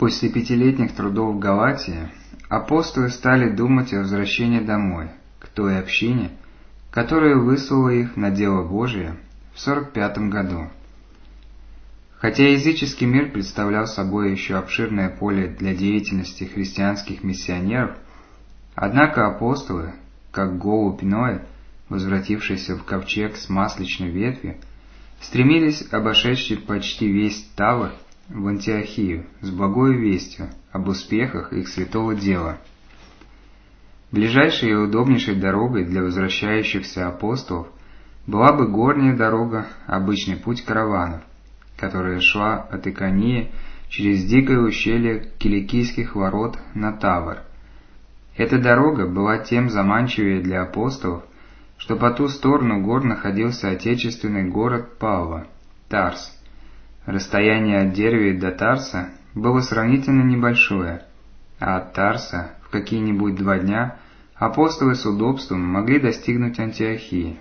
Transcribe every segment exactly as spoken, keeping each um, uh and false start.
После пятилетних трудов в Галатии апостолы стали думать о возвращении домой, к той общине, которая выслала их на дело Божие в сорок пятом году. Хотя языческий мир представлял собой еще обширное поле для деятельности христианских миссионеров, однако апостолы, как голубь Ноя, возвратившийся в ковчег с масличной ветви, стремились, обошедший почти весь Тавр, в Антиохию с благою вестью об успехах их святого дела. Ближайшей и удобнейшей дорогой для возвращающихся апостолов была бы горняя дорога, обычный путь караванов, которая шла от Иконии через дикое ущелье Киликийских ворот на Тавр. Эта дорога была тем заманчивее для апостолов, что по ту сторону гор находился отечественный город Павла – Тарс. Расстояние от Дервии до Тарса было сравнительно небольшое, а от Тарса в какие-нибудь два дня апостолы с удобством могли достигнуть Антиохии.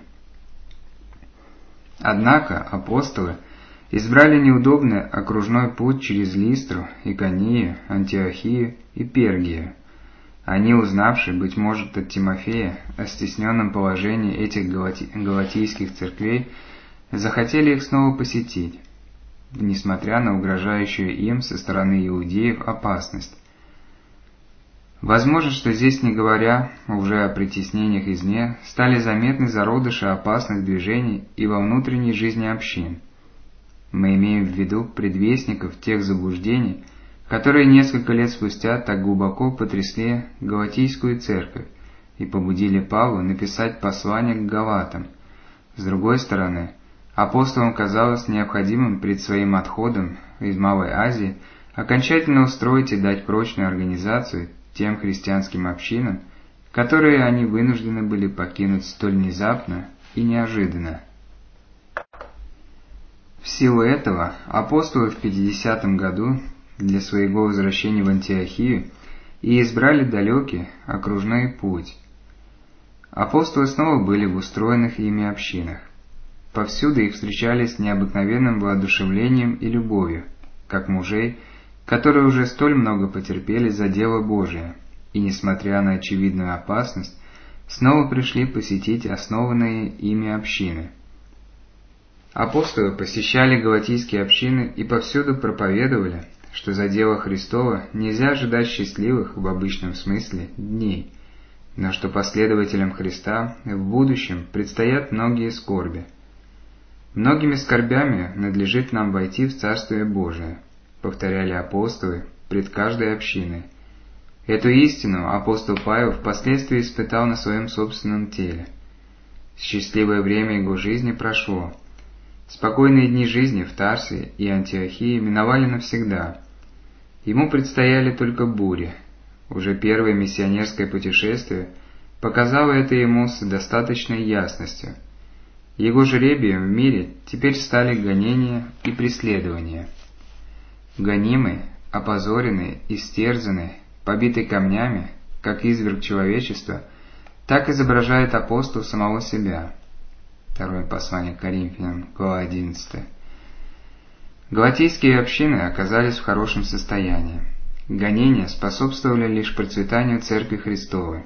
Однако апостолы избрали неудобный окружной путь через Листру, Иконию, Антиохию и Пергию. Они, узнавши, быть может, от Тимофея о стесненном положении этих галати... галатийских церквей, захотели их снова посетить, несмотря на угрожающую им со стороны иудеев опасность. Возможно, что здесь, не говоря уже о притеснениях извне, стали заметны зародыши опасных движений и во внутренней жизни общин. Мы имеем в виду предвестников тех заблуждений, которые несколько лет спустя так глубоко потрясли Галатийскую церковь и побудили Павла написать послание к Галатам. С другой стороны, апостолам казалось необходимым перед своим отходом из Малой Азии окончательно устроить и дать прочную организацию тем христианским общинам, которые они вынуждены были покинуть столь внезапно и неожиданно. В силу этого апостолы в пятидесятом году для своего возвращения в Антиохию и избрали далекий окружной путь. Апостолы снова были в устроенных ими общинах. Повсюду их встречали с необыкновенным воодушевлением и любовью, как мужей, которые уже столь много потерпели за дело Божие, и, несмотря на очевидную опасность, снова пришли посетить основанные ими общины. Апостолы посещали галатийские общины и повсюду проповедовали, что за дело Христово нельзя ожидать счастливых в обычном смысле дней, но что последователям Христа в будущем предстоят многие скорби. «Многими скорбями надлежит нам войти в Царствие Божие», повторяли апостолы пред каждой общиной. Эту истину апостол Павел впоследствии испытал на своем собственном теле. Счастливое время его жизни прошло. Спокойные дни жизни в Тарсе и Антиохии миновали навсегда. Ему предстояли только бури. Уже первое миссионерское путешествие показало это ему с достаточной ясностью. Его жребием в мире теперь стали гонения и преследования. Гонимый, опозоренный, истерзанный, побитый камнями, как изверг человечества, так изображает апостол самого себя. Второе послание к Коринфянам, глава одиннадцатая. Галатийские общины оказались в хорошем состоянии. Гонения способствовали лишь процветанию Церкви Христовой.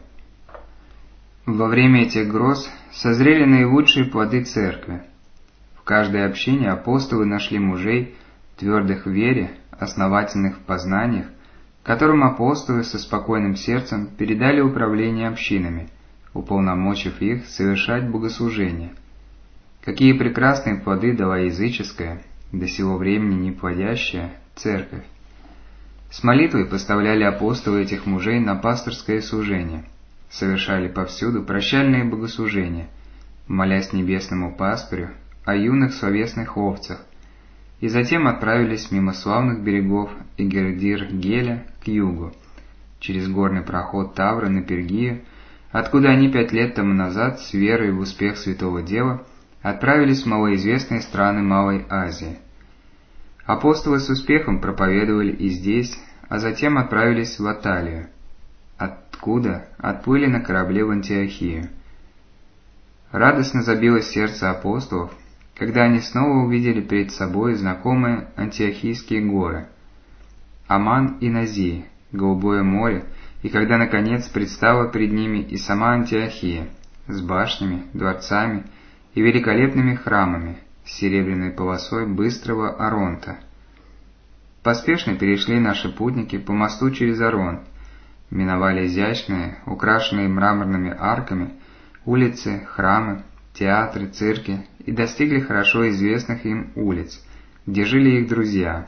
Во время этих гроз созрели наилучшие плоды Церкви. В каждой общине апостолы нашли мужей, твердых в вере, основательных в познаниях, которым апостолы со спокойным сердцем передали управление общинами, уполномочив их совершать богослужение. Какие прекрасные плоды дала языческая, до сего времени не плодящая, церковь! С молитвой поставляли апостолы этих мужей на пасторское служение, совершали повсюду прощальные богослужения, молясь небесному пастырю о юных словесных овцах, и затем отправились мимо славных берегов Игердир-Геля к югу, через горный проход Тавра на Пергию, откуда они пять лет тому назад с верой в успех святого дела отправились в малоизвестные страны Малой Азии. Апостолы с успехом проповедовали и здесь, а затем отправились в Аталию, откуда отплыли на корабле в Антиохию. Радостно забилось сердце апостолов, когда они снова увидели перед собой знакомые Антиохийские горы. Аман и Назии, Голубое море, и когда, наконец, предстала пред ними и сама Антиохия, с башнями, дворцами и великолепными храмами, с серебряной полосой быстрого Аронта. Поспешно перешли наши путники по мосту через Арон, миновали изящные, украшенные мраморными арками, улицы, храмы, театры, цирки и достигли хорошо известных им улиц, где жили их друзья.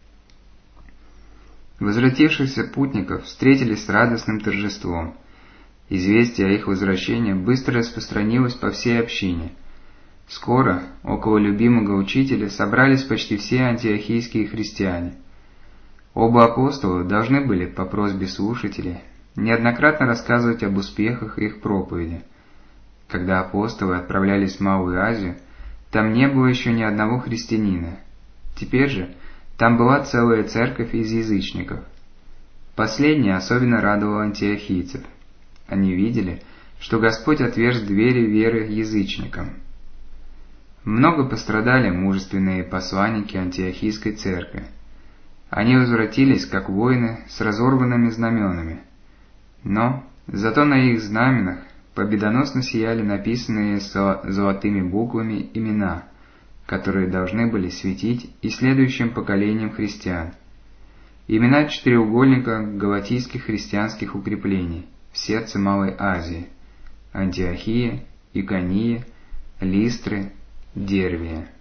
Возвратившихся путников встретили с радостным торжеством. Известие о их возвращении быстро распространилось по всей общине. Скоро около любимого учителя собрались почти все антиохийские христиане. Оба апостола должны были, по просьбе слушателей, неоднократно рассказывать об успехах их проповеди. Когда апостолы отправлялись в Малую Азию, там не было еще ни одного христианина. Теперь же там была целая церковь из язычников. Последнее особенно радовало антиохийцев. Они видели, что Господь отверз двери веры язычникам. Много пострадали мужественные посланники антиохийской церкви. Они возвратились, как воины, с разорванными знаменами. Но зато на их знаменах победоносно сияли написанные золотыми буквами имена, которые должны были светить и следующим поколениям христиан. Имена четыреугольника галатийских христианских укреплений в сердце Малой Азии: Антиохия, Икония, Листры, Дервия.